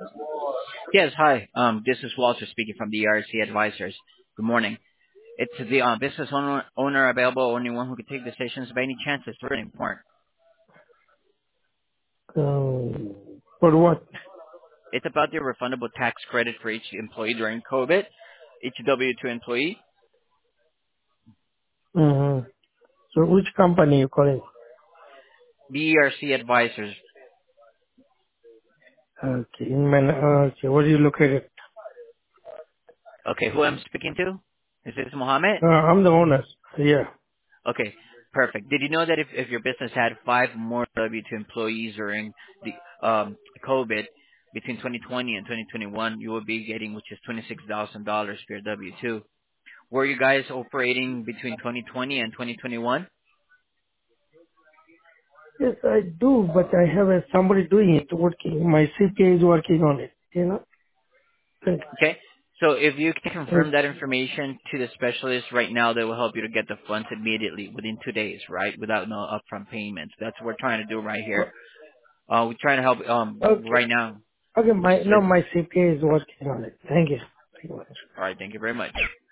Yes, hi. This is Walter speaking from the ERC Advisors. Good morning. It's the business owner available, only one who can take decisions by any chance. It's really important. For what? It's about the refundable tax credit for each employee during COVID, each W-2 employee. Mm-hmm. So which company you calling? The ERC Advisors. Okay, okay, where do you located? Okay, who I'm speaking to? Is this Mohammed? I'm the owner. Yeah. Okay, perfect. Did you know that if your business had 5 more W-2 employees during the COVID between 2020 and 2021, you would be getting, which is $26,000 for your W-2. Were you guys operating between 2020 and 2021? Yes, I do, but I have somebody doing it, working. My CPA is working on it, you know. Thank Okay. So if you can confirm you. that information to the specialist right now, they will help you to get the funds immediately within 2 days, right? Without no upfront payments. That's what we're trying to do right here. We're trying to help Okay. right now. Okay, Which is my CPA is working on it. Thank you. Thank you much. all right. Thank you very much.